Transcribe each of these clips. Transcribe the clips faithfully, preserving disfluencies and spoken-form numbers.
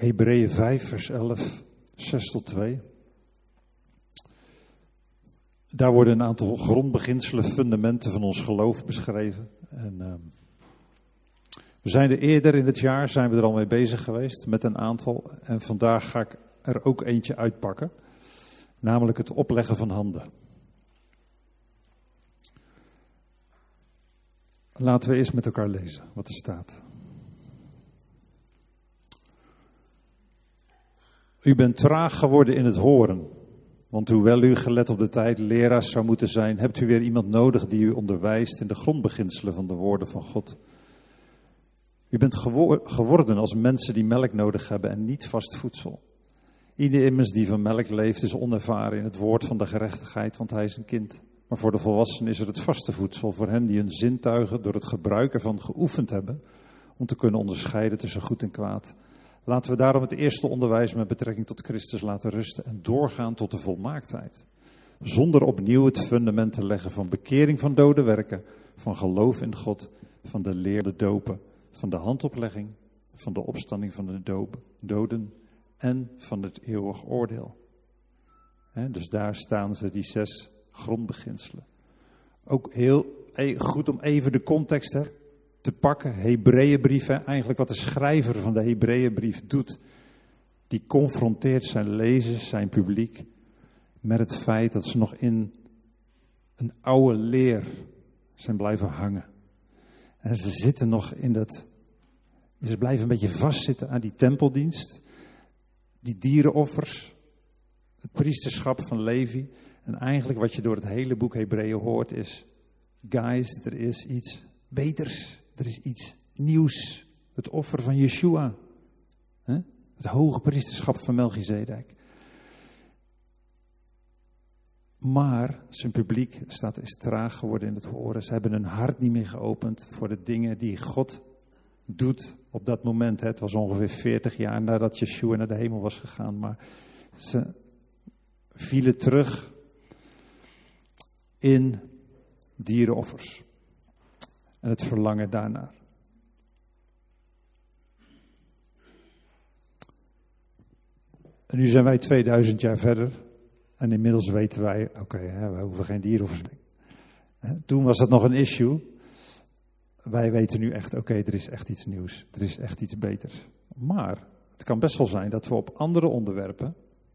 Hebreeën vijf, vers elf, zes tot twee. Daar worden een aantal grondbeginselen, fundamenten van ons geloof beschreven. En, uh, we zijn er eerder in het jaar, zijn we er al mee bezig geweest met een aantal. En vandaag ga ik er ook eentje uitpakken. Namelijk het opleggen van handen. Laten we eerst met elkaar lezen wat er staat. U bent traag geworden in het horen. Want hoewel u gelet op de tijd leraars zou moeten zijn, hebt u weer iemand nodig die u onderwijst in de grondbeginselen van de woorden van God. U bent geworden als mensen die melk nodig hebben en niet vast voedsel. Ieder immers die van melk leeft is onervaren in het woord van de gerechtigheid, want hij is een kind. Maar voor de volwassenen is er het vaste voedsel, voor hen die hun zintuigen door het gebruik ervan geoefend hebben, om te kunnen onderscheiden tussen goed en kwaad. Laten we daarom het eerste onderwijs met betrekking tot Christus laten rusten en doorgaan tot de volmaaktheid. Zonder opnieuw het fundament te leggen van bekering van dode werken, van geloof in God, van de leer de dopen, van de handoplegging, van de opstanding van de doden en van het eeuwig oordeel. He, dus daar staan ze, die zes grondbeginselen. Ook heel goed om even de context hè, te pakken. Hebreeënbrief, hè, eigenlijk wat de schrijver van de Hebreeënbrief doet. Die confronteert zijn lezers, zijn publiek, met het feit dat ze nog in een oude leer zijn blijven hangen. En ze zitten nog in dat, ze blijven een beetje vastzitten aan die tempeldienst, die dierenoffers, het priesterschap van Levi. En eigenlijk wat je door het hele boek Hebreeën hoort is, guys, er is iets beters. Er is iets nieuws. Het offer van Yeshua. He? Het hoge priesterschap van Melchizedek. Maar zijn publiek staat, is traag geworden in het horen. Ze hebben hun hart niet meer geopend voor de dingen die God doet op dat moment. Het was ongeveer veertig jaar nadat Yeshua naar de hemel was gegaan. Maar ze vielen terug in dierenoffers. En het verlangen daarnaar. En nu zijn wij tweeduizend jaar verder. En inmiddels weten wij, oké, okay, we hoeven geen dierenoffers meer. Toen was dat nog een issue. Wij weten nu echt, oké, okay, er is echt iets nieuws. Er is echt iets beters. Maar het kan best wel zijn dat we op andere onderwerpen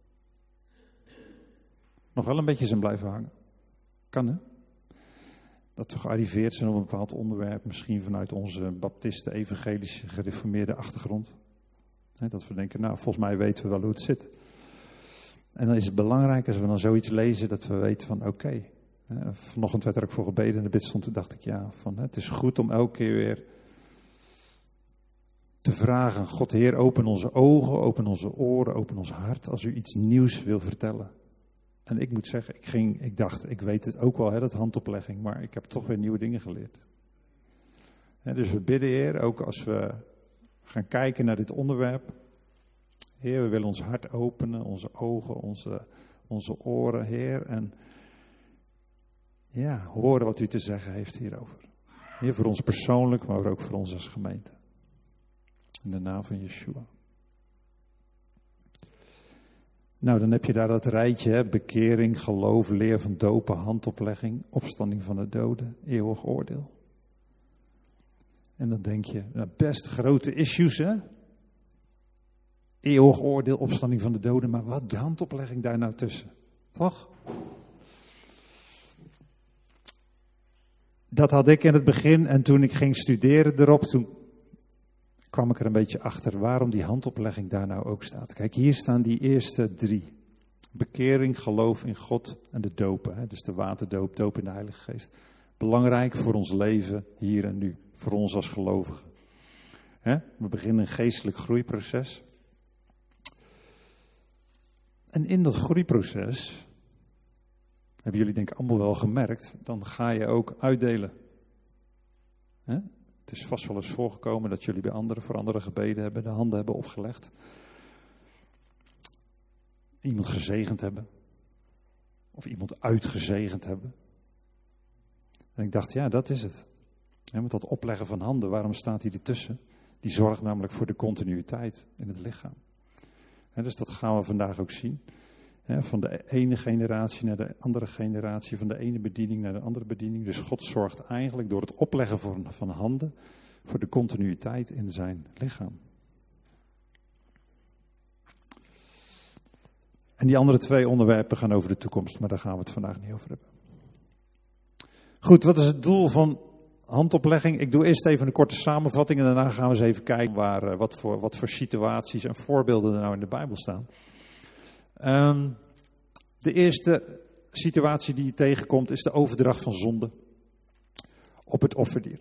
nog wel een beetje zijn blijven hangen. Kan, hè? Dat we gearriveerd zijn op een bepaald onderwerp, misschien vanuit onze baptisten, evangelische, gereformeerde achtergrond. Dat we denken, nou, volgens mij weten we wel hoe het zit. En dan is het belangrijk, als we dan zoiets lezen, dat we weten van, oké. Okay, vanochtend werd er ook voor gebeden en de bid stond, toen dacht ik, ja, van, het is goed om elke keer weer te vragen. God, Heer, open onze ogen, open onze oren, open ons hart, als u iets nieuws wil vertellen. En ik moet zeggen, ik, ging, ik dacht, ik weet het ook wel, hè, dat handoplegging, maar ik heb toch weer nieuwe dingen geleerd. He, dus we bidden, Heer, ook als we gaan kijken naar dit onderwerp. Heer, we willen ons hart openen, onze ogen, onze, onze oren, Heer. En ja, horen wat u te zeggen heeft hierover. Heer, voor ons persoonlijk, maar ook voor ons als gemeente. In de naam van Yeshua. Nou, dan heb je daar dat rijtje, hè? Bekering, geloof, leer van dopen, handoplegging, opstanding van de doden, eeuwig oordeel. En dan denk je, nou, best grote issues, hè? Eeuwig oordeel, opstanding van de doden, maar wat de handoplegging daar nou tussen? Toch? Dat had ik in het begin en toen ik ging studeren erop, toen kwam ik er een beetje achter waarom die handoplegging daar nou ook staat. Kijk, hier staan die eerste drie. Bekering, geloof in God en de dopen. Hè? Dus de waterdoop, doop in de Heilige Geest. Belangrijk voor ons leven hier en nu. Voor ons als gelovigen. Hè? We beginnen een geestelijk groeiproces. En in dat groeiproces, hebben jullie denk ik allemaal wel gemerkt, dan ga je ook uitdelen. Hè? Het is vast wel eens voorgekomen dat jullie bij anderen voor anderen gebeden hebben, de handen hebben opgelegd. Iemand gezegend hebben. Of iemand uitgezegend hebben. En ik dacht, ja, dat is het. En met dat opleggen van handen, waarom staat hij ertussen? Die zorgt namelijk voor de continuïteit in het lichaam. He, dus dat gaan we vandaag ook zien. He, van de ene generatie naar de andere generatie, van de ene bediening naar de andere bediening. Dus God zorgt eigenlijk door het opleggen van, van handen voor de continuïteit in zijn lichaam. En die andere twee onderwerpen gaan over de toekomst, maar daar gaan we het vandaag niet over hebben. Goed, wat is het doel van handoplegging? Ik doe eerst even een korte samenvatting en daarna gaan we eens even kijken waar, wat, voor, wat voor situaties en voorbeelden er nou in de Bijbel staan. Um, de eerste situatie die je tegenkomt is de overdracht van zonde op het offerdier.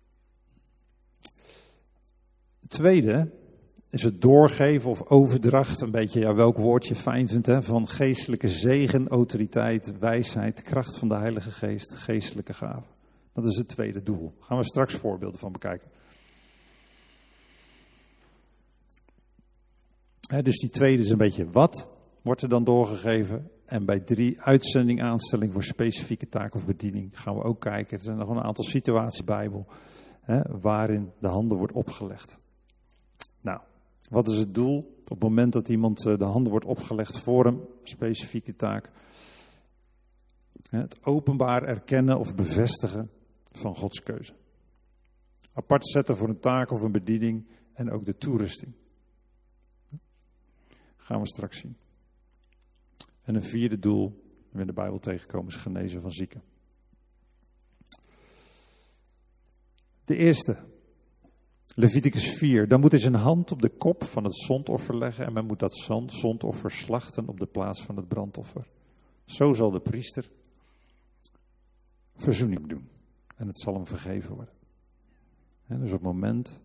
Het tweede is het doorgeven of overdracht, een beetje ja, welk woord je fijn vindt, hè, van geestelijke zegen, autoriteit, wijsheid, kracht van de Heilige Geest, geestelijke gaven. Dat is het tweede doel. Daar gaan we straks voorbeelden van bekijken. He, dus die tweede is een beetje wat wordt er dan doorgegeven. En bij drie, uitzending, aanstelling voor specifieke taak of bediening, gaan we ook kijken. Er zijn nog een aantal situaties in de Bijbel he, waarin de handen wordt opgelegd. Nou, wat is het doel? Op het moment dat iemand de handen wordt opgelegd voor een specifieke taak. Het openbaar erkennen of bevestigen van Gods keuze. Apart zetten voor een taak of een bediening en ook de toerusting. Gaan we straks zien. En een vierde doel, die we in de Bijbel tegenkomen, is genezen van zieken. De eerste, Leviticus vier. Dan moet hij zijn hand op de kop van het zondoffer leggen en men moet dat zondoffer slachten op de plaats van het brandoffer. Zo zal de priester verzoening doen en het zal hem vergeven worden. En dus op het moment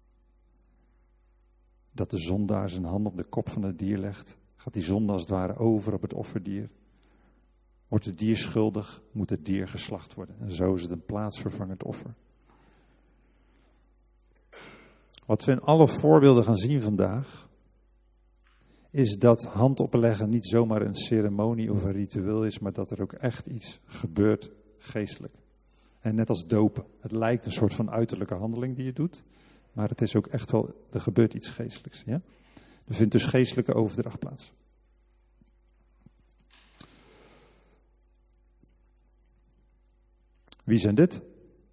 dat de zondaar zijn hand op de kop van het dier legt, gaat die zonde als het ware over op het offerdier. Wordt het dier schuldig, moet het dier geslacht worden. En zo is het een plaatsvervangend offer. Wat we in alle voorbeelden gaan zien vandaag, is dat handopleggen niet zomaar een ceremonie of een ritueel is, maar dat er ook echt iets gebeurt geestelijk. En net als dopen. Het lijkt een soort van uiterlijke handeling die je doet, maar het is ook echt wel, er gebeurt iets geestelijks. Ja? Er vindt dus geestelijke overdracht plaats. Wie zijn dit?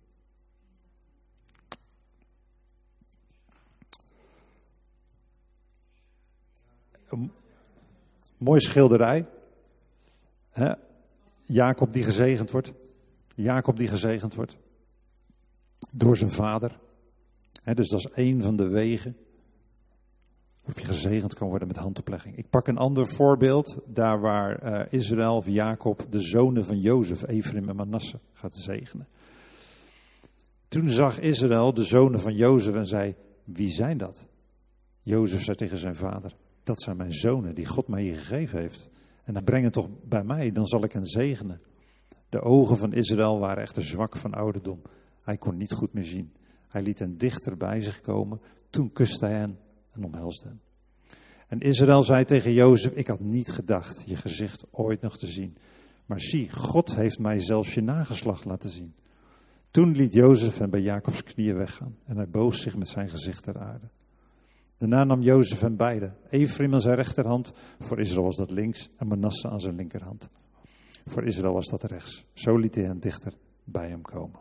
Een mooie schilderij. Hè? Jacob die gezegend wordt. Jacob die gezegend wordt. Door zijn vader. Hè, dus dat is één van de wegen waarop je gezegend kan worden met handoplegging. Ik pak een ander voorbeeld. Daar waar uh, Israël of Jacob de zonen van Jozef, Efraim en Manasse, gaat zegenen. Toen zag Israël de zonen van Jozef en zei, wie zijn dat? Jozef zei tegen zijn vader, dat zijn mijn zonen die God mij hier gegeven heeft. En dan breng het toch bij mij, dan zal ik hen zegenen. De ogen van Israël waren echter zwak van ouderdom. Hij kon niet goed meer zien. Hij liet hen dichter bij zich komen. Toen kuste hij hen en omhelsde hen. En Israël zei tegen Jozef, ik had niet gedacht je gezicht ooit nog te zien. Maar zie, God heeft mij zelfs je nageslacht laten zien. Toen liet Jozef hen bij Jacobs knieën weggaan. En hij boog zich met zijn gezicht ter aarde. Daarna nam Jozef hen beiden, Efraim aan zijn rechterhand, voor Israël was dat links, en Manasse aan zijn linkerhand. Voor Israël was dat rechts. Zo liet hij hen dichter bij hem komen.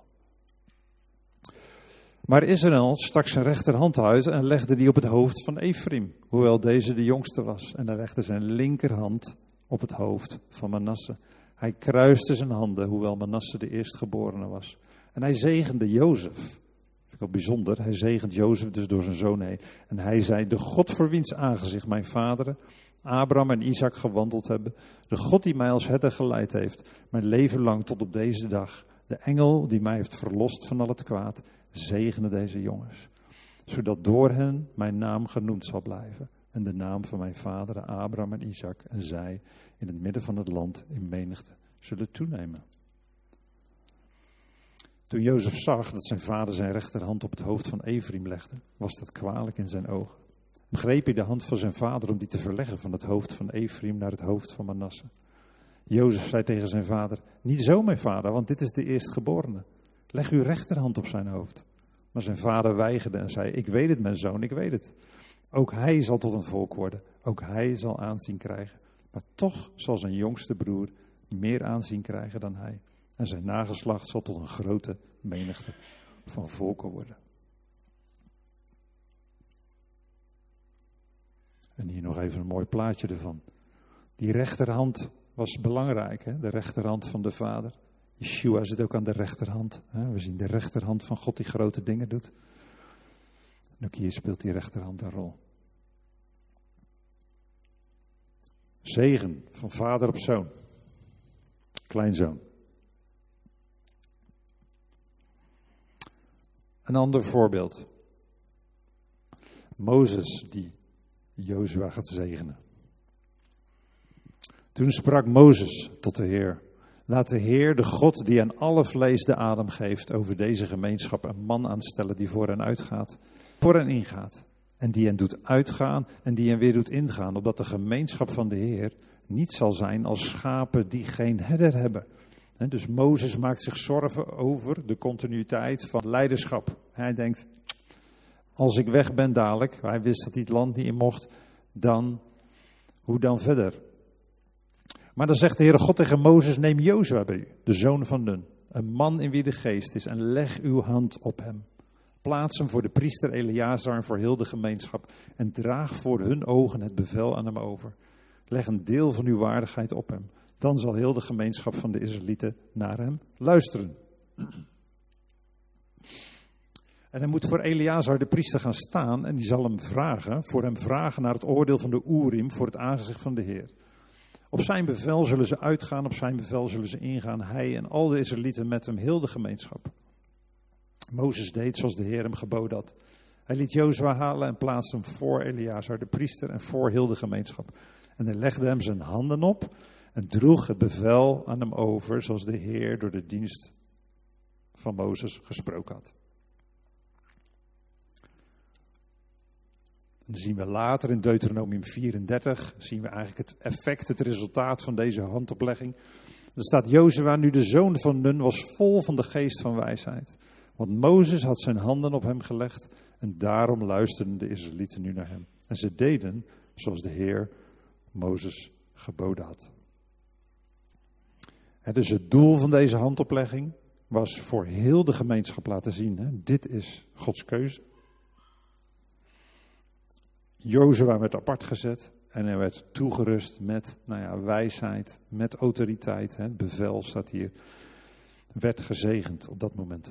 Maar Israël stak zijn rechterhand uit en legde die op het hoofd van Efraim, hoewel deze de jongste was. En hij legde zijn linkerhand op het hoofd van Manasse. Hij kruiste zijn handen, hoewel Manasse de eerstgeborene was. En hij zegende Jozef. Vind ik wel bijzonder. Hij zegent Jozef dus door zijn zoon heen. En hij zei, de God voor wiens aangezicht mijn vaderen, Abraham en Isaac gewandeld hebben. De God die mij als herder geleid heeft, mijn leven lang tot op deze dag. De engel die mij heeft verlost van al het kwaad, zegene deze jongens. Zodat door hen mijn naam genoemd zal blijven. En de naam van mijn vaderen Abraham en Isaac en zij in het midden van het land in menigte zullen toenemen. Toen Jozef zag dat zijn vader zijn rechterhand op het hoofd van Efraim legde, was dat kwalijk in zijn ogen. Dan greep hij de hand van zijn vader om die te verleggen van het hoofd van Efraim naar het hoofd van Manasse. Jozef zei tegen zijn vader, niet zo mijn vader, want dit is de eerstgeborene. Leg uw rechterhand op zijn hoofd. Maar zijn vader weigerde en zei, ik weet het mijn zoon, ik weet het. Ook hij zal tot een volk worden. Ook hij zal aanzien krijgen. Maar toch zal zijn jongste broer meer aanzien krijgen dan hij. En zijn nageslacht zal tot een grote menigte van volken worden. En hier nog even een mooi plaatje ervan. Die rechterhand was belangrijk, hè? De rechterhand van de Vader. Yeshua zit ook aan de rechterhand. Hè? We zien de rechterhand van God die grote dingen doet. En ook hier speelt die rechterhand een rol. Zegen van vader op zoon. Kleinzoon. Een ander voorbeeld. Mozes die Jozua gaat zegenen. Toen sprak Mozes tot de Heer. Laat de Heer, de God die aan alle vlees de adem geeft, over deze gemeenschap een man aanstellen die voor hen uitgaat, voor hen ingaat. En die hen doet uitgaan en die hen weer doet ingaan, opdat de gemeenschap van de Heer niet zal zijn als schapen die geen herder hebben. He, dus Mozes maakt zich zorgen over de continuïteit van leiderschap. Hij denkt, als ik weg ben dadelijk, hij wist dat hij het land niet in mocht, dan, hoe dan verder? Maar dan zegt de Heere God tegen Mozes, neem Jozua bij u, de zoon van Nun, een man in wie de geest is, en leg uw hand op hem. Plaats hem voor de priester Eleazar en voor heel de gemeenschap en draag voor hun ogen het bevel aan hem over. Leg een deel van uw waardigheid op hem. Dan zal heel de gemeenschap van de Israëlieten naar hem luisteren. En hij moet voor Eleazar de priester gaan staan en die zal hem vragen, voor hem vragen naar het oordeel van de Urim voor het aangezicht van de Heer. Op zijn bevel zullen ze uitgaan, op zijn bevel zullen ze ingaan, hij en al de Israëlieten met hem, heel de gemeenschap. Mozes deed zoals de Heer hem geboden had. Hij liet Jozua halen en plaatste hem voor Eleazar de priester en voor heel de gemeenschap. En hij legde hem zijn handen op en droeg het bevel aan hem over, zoals de Heer door de dienst van Mozes gesproken had. En dan zien we later in Deuteronomium vierendertig, zien we eigenlijk het effect, het resultaat van deze handoplegging. Er staat, Jozua, nu de zoon van Nun, was vol van de geest van wijsheid. Want Mozes had zijn handen op hem gelegd en daarom luisterden de Israëlieten nu naar hem. En ze deden zoals de Heer Mozes geboden had. En dus het doel van deze handoplegging was voor heel de gemeenschap laten zien, hè, dit is Gods keuze. Jozua werd apart gezet en hij werd toegerust met nou ja, wijsheid, met autoriteit. Hè, het bevel staat hier, werd gezegend op dat moment.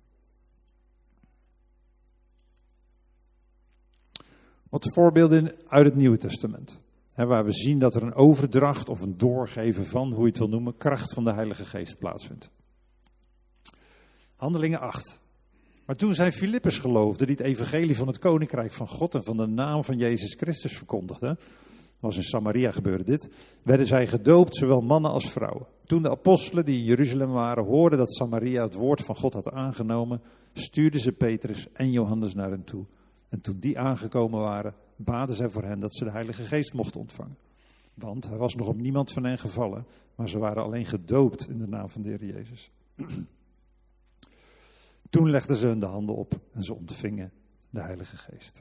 Wat voorbeelden uit het Nieuwe Testament. Hè, waar we zien dat er een overdracht of een doorgeven van, hoe je het wil noemen, kracht van de Heilige Geest plaatsvindt. Handelingen acht. Maar toen zij Filippus geloofde, die het evangelie van het koninkrijk van God en van de naam van Jezus Christus verkondigde, was in Samaria gebeurde dit, werden zij gedoopt, zowel mannen als vrouwen. Toen de apostelen die in Jeruzalem waren, hoorden dat Samaria het woord van God had aangenomen, stuurden ze Petrus en Johannes naar hen toe. En toen die aangekomen waren, baden zij voor hen dat ze de Heilige Geest mochten ontvangen. Want hij was nog op niemand van hen gevallen, maar ze waren alleen gedoopt in de naam van de Heer Jezus. Toen legden ze hun de handen op en ze ontvingen de Heilige Geest.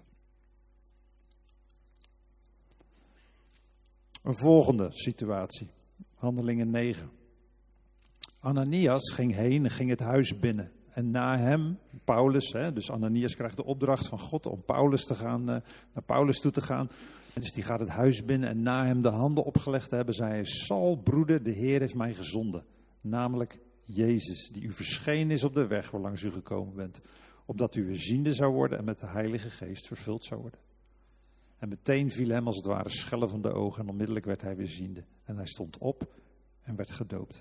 Een volgende situatie, Handelingen negen. Ananias ging heen en ging het huis binnen. En na hem, Paulus, hè, dus Ananias krijgt de opdracht van God om Paulus te gaan, uh, naar Paulus toe te gaan. En dus die gaat het huis binnen en na hem de handen opgelegd te hebben, zei hij, Saul, broeder, de Heer heeft mij gezonden. Namelijk Jezus, die u verschenen is op de weg waarlangs u gekomen bent. Opdat u weer ziende zou worden en met de Heilige Geest vervuld zou worden. En meteen viel hem als het ware schellen van de ogen en onmiddellijk werd hij weer ziende. En hij stond op en werd gedoopt.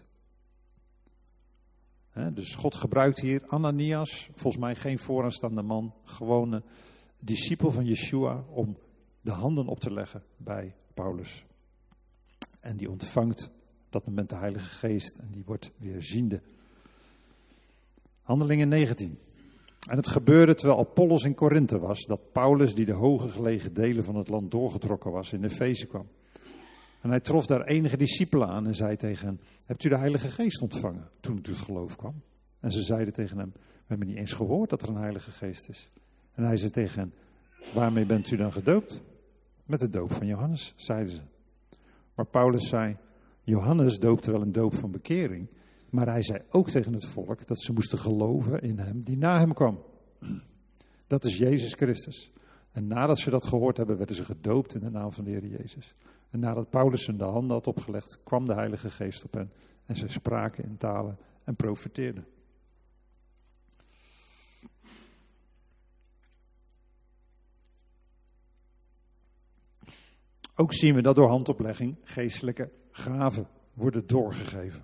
He, dus God gebruikt hier Ananias, volgens mij geen vooraanstaande man, gewone discipel van Yeshua, om de handen op te leggen bij Paulus. En die ontvangt op dat moment de Heilige Geest en die wordt weer ziende. Handelingen negentien. En het gebeurde terwijl Apollos in Korinthe was, dat Paulus, die de hoger gelegen delen van het land doorgetrokken was, in Efeze kwam. En hij trof daar enige discipelen aan en zei tegen hen, hebt u de Heilige Geest ontvangen toen u tot geloof kwam? En ze zeiden tegen hem, we hebben niet eens gehoord dat er een Heilige Geest is. En hij zei tegen hen, Waarmee bent u dan gedoopt? Met de doop van Johannes, zeiden ze. Maar Paulus zei, Johannes doopte wel een doop van bekering. Maar hij zei ook tegen het volk dat ze moesten geloven in hem die na hem kwam. Dat is Jezus Christus. En nadat ze dat gehoord hebben, werden ze gedoopt in de naam van de Heer Jezus. En nadat Paulus hun de handen had opgelegd, kwam de Heilige Geest op hen. En zij spraken in talen en profeteerden. Ook zien we dat door handoplegging geestelijke gaven worden doorgegeven.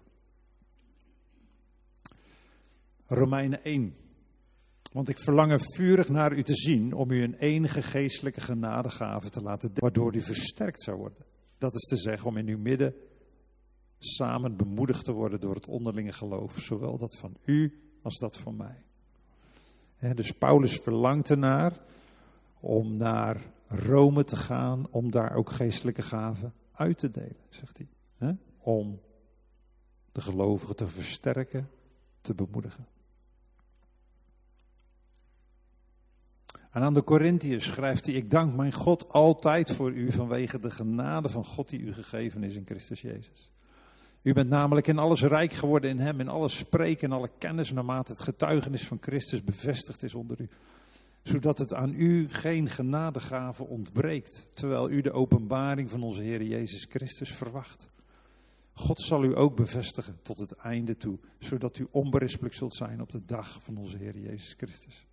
Romeinen één. Want ik verlang er vurig naar u te zien om u een enige geestelijke genadegave te laten delen, waardoor u versterkt zou worden. Dat is te zeggen om in uw midden samen bemoedigd te worden door het onderlinge geloof, zowel dat van u als dat van mij. He, dus Paulus verlangt ernaar om naar Rome te gaan, om daar ook geestelijke gaven uit te delen, zegt hij. He, om de gelovigen te versterken, te bemoedigen. En aan de Korintiërs schrijft hij, ik dank mijn God altijd voor u vanwege de genade van God die u gegeven is in Christus Jezus. U bent namelijk in alles rijk geworden in hem, in alles spreken en alle kennis, naarmate het getuigenis van Christus bevestigd is onder u. Zodat het aan u geen genadegave ontbreekt, terwijl u de openbaring van onze Heer Jezus Christus verwacht. God zal u ook bevestigen tot het einde toe, zodat u onberispelijk zult zijn op de dag van onze Heer Jezus Christus.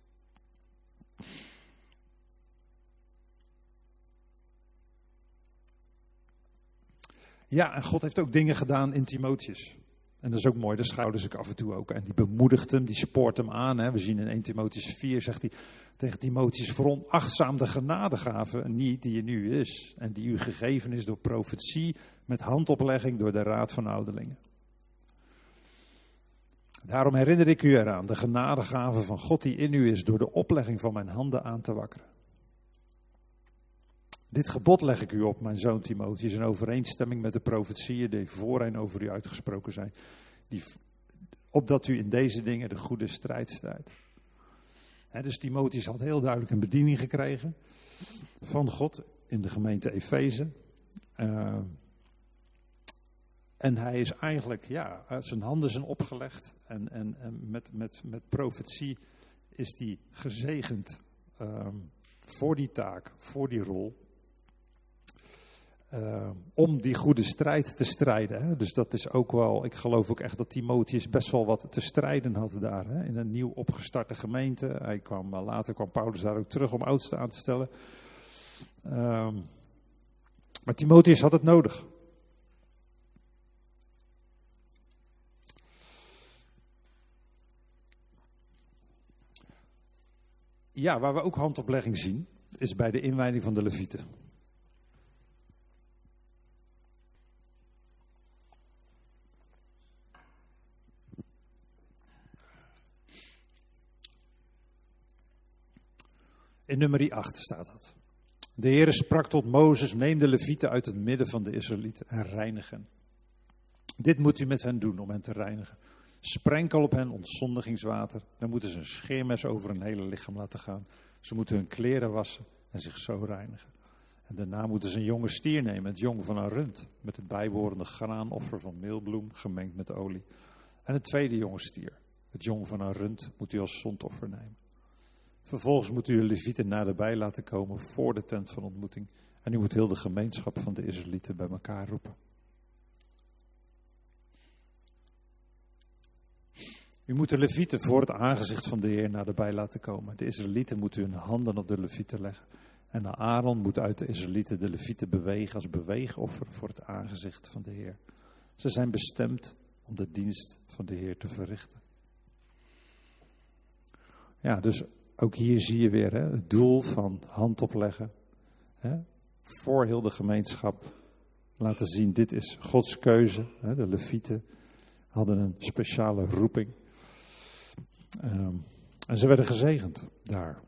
Ja, en God heeft ook dingen gedaan in Timotheus. En dat is ook mooi, daar schouders ik af en toe ook. En die bemoedigt hem, die spoort hem aan. Hè. We zien in eerste Timotheus vier, zegt hij tegen Timotheus, veronachtzaam de genadegave niet die er nu is. En die u gegeven is door profetie, met handoplegging door de raad van ouderlingen. Daarom herinner ik u eraan, de genadegave van God die in u is, door de oplegging van mijn handen aan te wakkeren. Dit gebod leg ik u op, mijn zoon Timotheus, in overeenstemming met de profetieën die voorheen over u uitgesproken zijn. Die, opdat u in deze dingen de goede strijd strijdt. He, dus Timotheus had heel duidelijk een bediening gekregen van God in de gemeente Efeze. Uh, en hij is eigenlijk, ja, zijn handen zijn opgelegd en, en, en met, met, met profetie is hij gezegend um, voor die taak, voor die rol. Uh, om die goede strijd te strijden. Hè? Dus dat is ook wel, ik geloof ook echt dat Timotheus best wel wat te strijden had daar. Hè? In een nieuw opgestarte gemeente. Hij kwam, later kwam Paulus daar ook terug om oudsten aan te stellen. Uh, maar Timotheus had het nodig. Ja, waar we ook handoplegging zien, is bij de inwijding van de Levieten. In nummer acht staat dat. De Heere sprak tot Mozes, neem de Levieten uit het midden van de Israëlieten en reinig hen. Dit moet u met hen doen om hen te reinigen. Sprenkel op hen ontzondigingswater. Dan moeten ze een scheermes over hun hele lichaam laten gaan. Ze moeten hun kleren wassen en zich zo reinigen. En daarna moeten ze een jonge stier nemen, het jong van een rund, met het bijbehorende graanoffer van meelbloem gemengd met olie. En het tweede jonge stier, het jong van een rund, moet u als zondoffer nemen. Vervolgens moet u de Levieten naderbij laten komen voor de tent van ontmoeting. En u moet heel de gemeenschap van de Israëlieten bij elkaar roepen. U moet de Levieten voor het aangezicht van de Heer naderbij laten komen. De Israëlieten moeten hun handen op de Levieten leggen. En Aaron moet uit de Israëlieten de Levieten bewegen als beweegoffer voor het aangezicht van de Heer. Ze zijn bestemd om de dienst van de Heer te verrichten. Ja, dus ook hier zie je weer hè, het doel van hand opleggen. Hè, voor heel de gemeenschap laten zien, dit is Gods keuze. Hè, de Levieten hadden een speciale roeping. Um, en ze werden gezegend daar.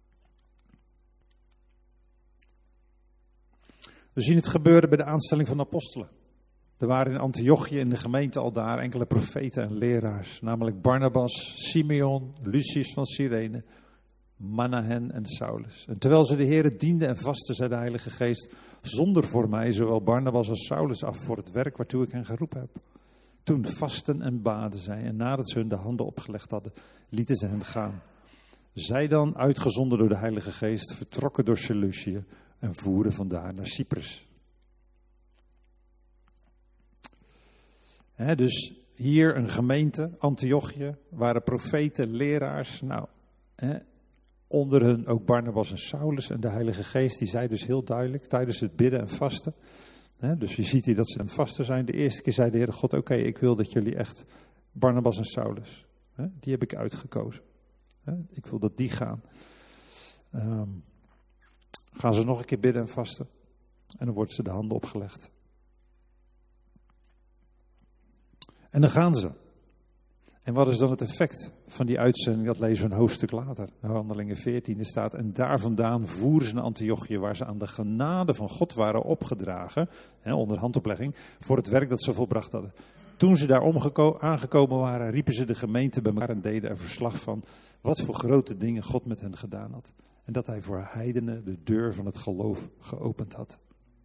We zien het gebeuren bij de aanstelling van de apostelen. Er waren in Antiochië in de gemeente al daar enkele profeten en leraars. Namelijk Barnabas, Simeon, Lucius van Cyrene, Manahen en Saulus. En terwijl ze de Heere dienden en vasten, zei de Heilige Geest, zonder voor mij zowel Barnabas als Saulus af voor het werk waartoe ik hen geroepen heb. Toen vasten en baden zij, en nadat ze hun de handen opgelegd hadden, lieten ze hen gaan. Zij dan, uitgezonden door de Heilige Geest, vertrokken door Seleucië en voeren vandaar naar Cyprus. He, dus hier een gemeente, Antiochië, waren profeten, leraars. Nou, he, onder hun ook Barnabas en Saulus en de Heilige Geest, die zei dus heel duidelijk tijdens het bidden en vasten. He, dus je ziet hier dat ze aan het vasten zijn. De eerste keer zei de Heere God, oké, okay, ik wil dat jullie echt Barnabas en Saulus, he, die heb ik uitgekozen. He, ik wil dat die gaan. Um, gaan ze nog een keer bidden en vasten. En dan worden ze de handen opgelegd. En dan gaan ze. En wat is dan het effect van die uitzending? Dat lezen we een hoofdstuk later. In Handelingen veertien staat. En daar vandaan voeren ze naar Antiochië, waar ze aan de genade van God waren opgedragen, hè, onder handoplegging, voor het werk dat ze volbracht hadden. Toen ze daar omgeko- aangekomen waren, riepen ze de gemeente bij elkaar en deden er verslag van wat voor grote dingen God met hen gedaan had. En dat hij voor heidenen de deur van het geloof geopend had.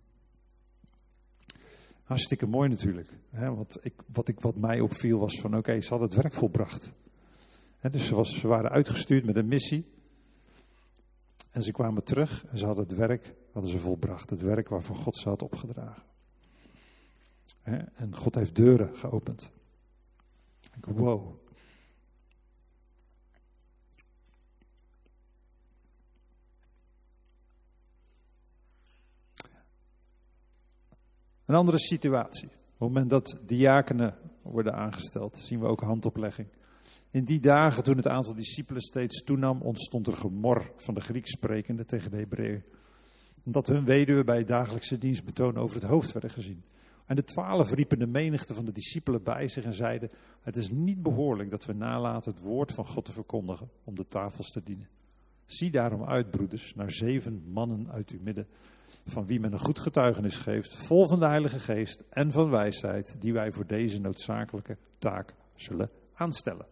Hartstikke mooi natuurlijk. Hè? Want ik, wat, ik, wat mij opviel was van oké, okay, ze hadden het werk volbracht. Hè, dus ze, was, ze waren uitgestuurd met een missie. En ze kwamen terug en ze hadden het werk hadden ze volbracht. Het werk waarvoor God ze had opgedragen. Hè? En God heeft deuren geopend. Ik, wow. Een andere situatie. Op het moment dat diakenen worden aangesteld, zien we ook handoplegging. In die dagen, toen het aantal discipelen steeds toenam, ontstond er gemor van de Grieks sprekenden tegen de Hebreeën. Omdat hun weduwen bij het dagelijkse dienstbetoon over het hoofd werden gezien. En de twaalf riepen de menigte van de discipelen bij zich en zeiden: het is niet behoorlijk dat we nalaten het woord van God te verkondigen om de tafels te dienen. Zie daarom uit, broeders, naar zeven mannen uit uw midden, van wie men een goed getuigenis geeft, vol van de Heilige Geest en van wijsheid, die wij voor deze noodzakelijke taak zullen aanstellen.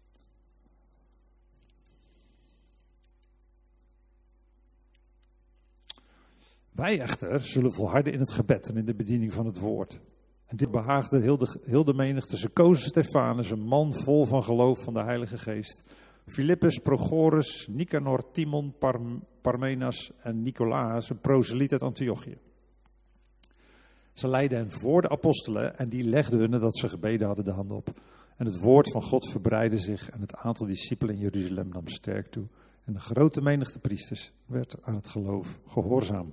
Wij echter zullen volharden in het gebed en in de bediening van het woord. En dit behaagde heel de, heel de menigte. Ze kozen Stefanus, een man vol van geloof van de Heilige Geest, Philippus, Prochorus, Nicanor, Timon, Parm, Parmenas en Nicolaas, een proseliet uit Antiochië. Ze leidden hen voor de apostelen en die legden hun, nadat ze gebeden hadden, de handen op. En het woord van God verbreidde zich en het aantal discipelen in Jeruzalem nam sterk toe. En de grote menigte priesters werd aan het geloof gehoorzaam.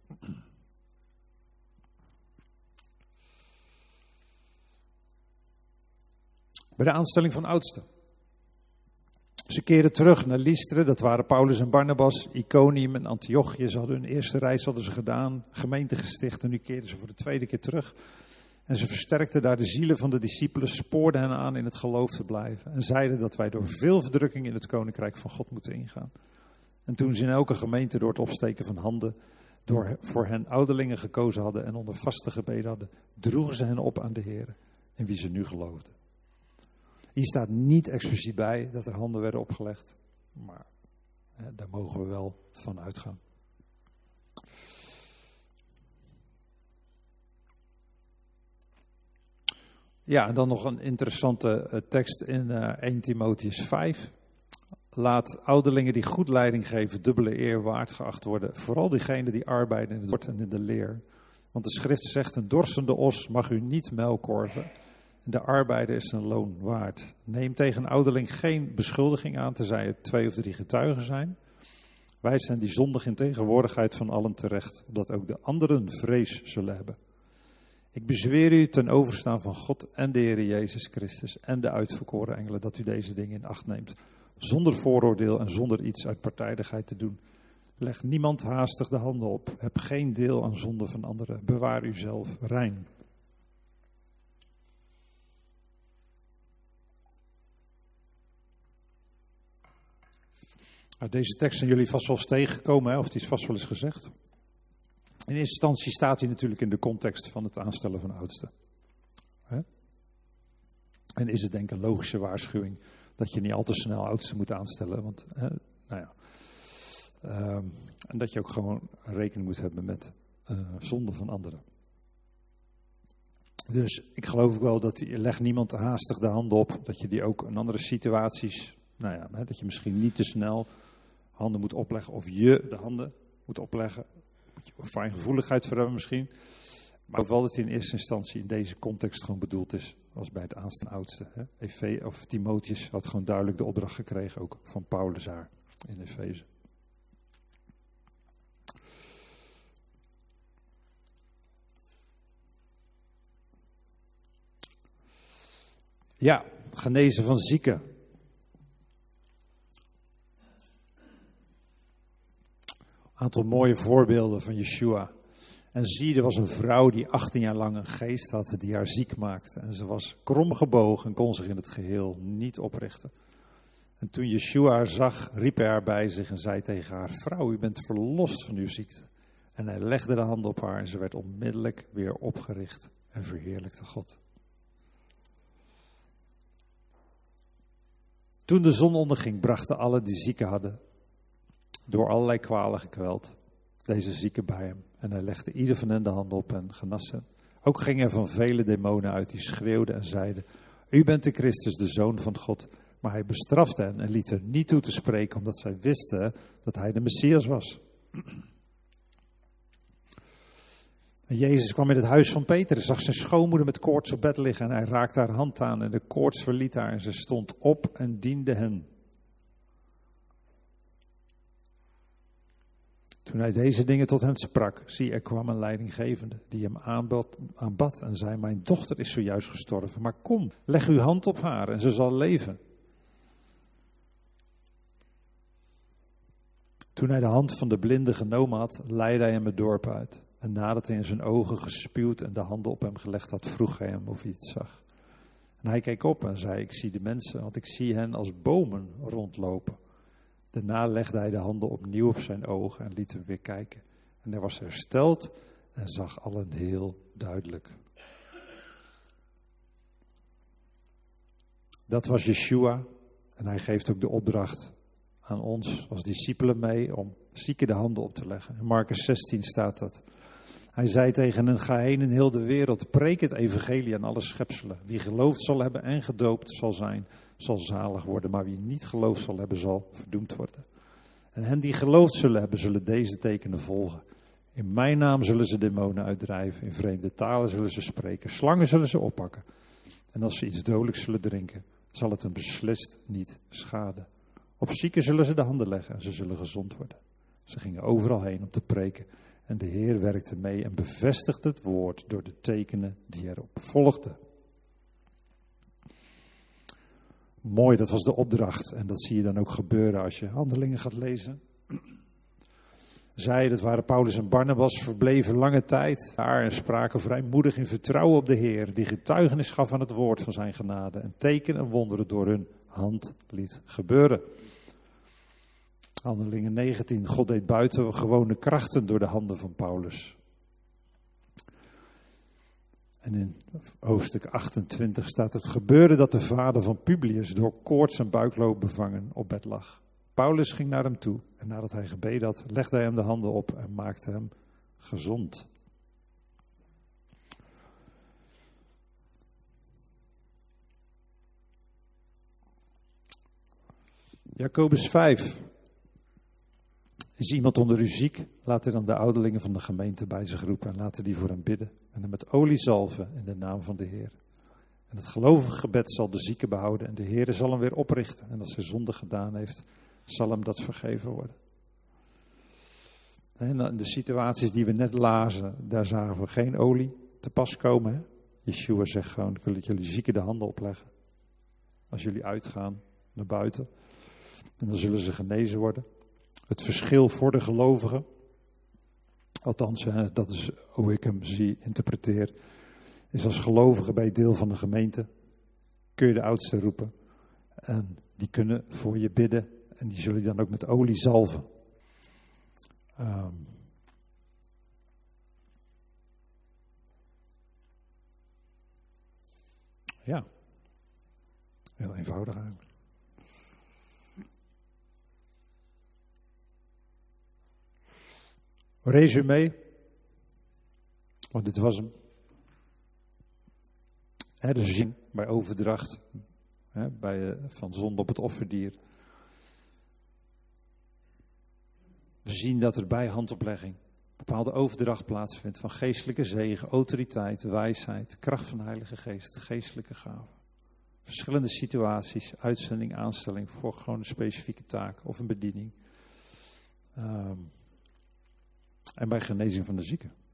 Bij de aanstelling van oudsten. Ze keren terug naar Lystra, dat waren Paulus en Barnabas, Iconium en Antiochië. Ze hadden hun eerste reis hadden ze gedaan, gemeente gesticht en nu keerden ze voor de tweede keer terug. En ze versterkten daar de zielen van de discipelen, spoorden hen aan in het geloof te blijven. En zeiden dat wij door veel verdrukking in het koninkrijk van God moeten ingaan. En toen ze in elke gemeente door het opsteken van handen door voor hen ouderlingen gekozen hadden en onder vaste gebeden hadden, droegen ze hen op aan de Heer, in wie ze nu geloofden. Hier staat niet expliciet bij dat er handen werden opgelegd, maar hè, daar mogen we wel van uitgaan. Ja, en dan nog een interessante uh, tekst in uh, eerste Timotheüs vijf. Laat ouderlingen die goed leiding geven dubbele eer waard geacht worden. Vooral diegenen die arbeiden in het woord en in de leer. Want de schrift zegt, een dorsende os mag u niet muilkorven. En de arbeider is zijn loon waard. Neem tegen een ouderling geen beschuldiging aan, tenzij er twee of drie getuigen zijn. Wij zijn die zondig in tegenwoordigheid van allen terecht, opdat ook de anderen vrees zullen hebben. Ik bezweer u ten overstaan van God en de Heer Jezus Christus en de uitverkoren engelen, dat u deze dingen in acht neemt. Zonder vooroordeel en zonder iets uit partijdigheid te doen. Leg niemand haastig de handen op. Heb geen deel aan zonde van anderen. Bewaar uzelf rein. Nou, deze tekst zijn jullie vast wel eens tegengekomen, hè? Of die is vast wel eens gezegd. In eerste instantie staat hij natuurlijk in de context van het aanstellen van oudsten. Hè? En is het denk ik een logische waarschuwing dat je niet al te snel oudsten moet aanstellen. Want hè, Nou ja. Um, en dat je ook gewoon rekening moet hebben met uh, zonde van anderen. Dus ik geloof ook wel dat je legt niemand haastig de hand op. Dat je die ook in andere situaties, nou ja, hè, dat je misschien niet te snel handen moet opleggen. Of je de handen moet opleggen. Moet je fijngevoeligheid voor hebben misschien. Maar ook wel dat hij in eerste instantie in deze context gewoon bedoeld is als bij het aanstaan oudste. Hè. Efe, of Timotheus had gewoon duidelijk de opdracht gekregen, ook van Paulus daar in Efeze. Ja, genezen van zieken. Een aantal mooie voorbeelden van Yeshua. En zie, er was een vrouw die achttien jaar lang een geest had die haar ziek maakte. En ze was krom gebogen en kon zich in het geheel niet oprichten. En toen Yeshua haar zag, riep hij haar bij zich en zei tegen haar: vrouw, u bent verlost van uw ziekte. En hij legde de hand op haar en ze werd onmiddellijk weer opgericht en verheerlijkte God. Toen de zon onderging, brachten alle die zieken hadden, door allerlei kwalen gekweld, deze zieken bij hem. En hij legde ieder van hen de hand op en genas hen. Ook gingen er van vele demonen uit die schreeuwden en zeiden: u bent de Christus, de Zoon van God. Maar hij bestrafte hen en liet hen niet toe te spreken, omdat zij wisten dat hij de Messias was. En Jezus kwam in het huis van Petrus, zag zijn schoonmoeder met koorts op bed liggen en hij raakte haar hand aan en de koorts verliet haar en ze stond op en diende hen. Toen hij deze dingen tot hen sprak, zie, er kwam een leidinggevende die hem aanbad, aanbad en zei: mijn dochter is zojuist gestorven, maar kom, leg uw hand op haar en ze zal leven. Toen hij de hand van de blinde genomen had, leidde hij hem het dorp uit. En nadat hij in zijn ogen gespuwd en de handen op hem gelegd had, vroeg hij hem of hij iets zag. En hij keek op en zei: ik zie de mensen, want ik zie hen als bomen rondlopen. Daarna legde hij de handen opnieuw op zijn ogen en liet hem weer kijken. En hij was hersteld en zag allen heel duidelijk. Dat was Yeshua en hij geeft ook de opdracht aan ons als discipelen mee om zieken de handen op te leggen. In Marcus zestien staat dat. Hij zei tegen hen: ga heen in heel de wereld, preek het evangelie aan alle schepselen. Wie geloofd zal hebben en gedoopt zal zijn, zal zalig worden. Maar wie niet geloofd zal hebben, zal verdoemd worden. En hen die geloofd zullen hebben, zullen deze tekenen volgen. In mijn naam zullen ze demonen uitdrijven. In vreemde talen zullen ze spreken. Slangen zullen ze oppakken. En als ze iets dodelijks zullen drinken, zal het hen beslist niet schaden. Op zieken zullen ze de handen leggen en ze zullen gezond worden. Ze gingen overal heen om te preken. En de Heer werkte mee en bevestigde het woord door de tekenen die erop volgden. Mooi, dat was de opdracht. En dat zie je dan ook gebeuren als je Handelingen gaat lezen. Zij, dat waren Paulus en Barnabas, verbleven lange tijd daar en spraken vrijmoedig in vertrouwen op de Heer, die getuigenis gaf aan het woord van zijn genade en tekenen en wonderen door hun hand liet gebeuren. Handelingen negentien, God deed buitengewone krachten door de handen van Paulus. En in hoofdstuk achtentwintig staat: het gebeurde dat de vader van Publius door koorts en buikloop bevangen op bed lag. Paulus ging naar hem toe en nadat hij gebeden had, legde hij hem de handen op en maakte hem gezond. Jacobus vijf. Is iemand onder u ziek? Laat hij dan de ouderlingen van de gemeente bij zich roepen en laten die voor hem bidden. En hem met olie zalven in de naam van de Heer. En het gelovige gebed zal de zieke behouden en de Heer zal hem weer oprichten. En als hij zonde gedaan heeft, zal hem dat vergeven worden. En de situaties die we net lazen, daar zagen we geen olie te pas komen. Hè? Yeshua zegt gewoon: ik wil dat jullie zieken de handen opleggen. Als jullie uitgaan naar buiten. En dan zullen ze genezen worden. Het verschil voor de gelovigen, althans dat is hoe ik hem zie, interpreteer, is als gelovige bij deel van de gemeente kun je de oudsten roepen. En die kunnen voor je bidden en die zullen je dan ook met olie zalven. Um, ja, heel eenvoudig eigenlijk. Resume. Want dit was hem. He, dus we zien bij overdracht he, bij, uh, van zonde op het offerdier. We zien dat er bij handoplegging bepaalde overdracht plaatsvindt van geestelijke zegen, autoriteit, wijsheid, kracht van de Heilige Geest, geestelijke gaven. Verschillende situaties, uitzending, aanstelling voor gewoon een specifieke taak of een bediening. Um, en bij genezing van de zieken.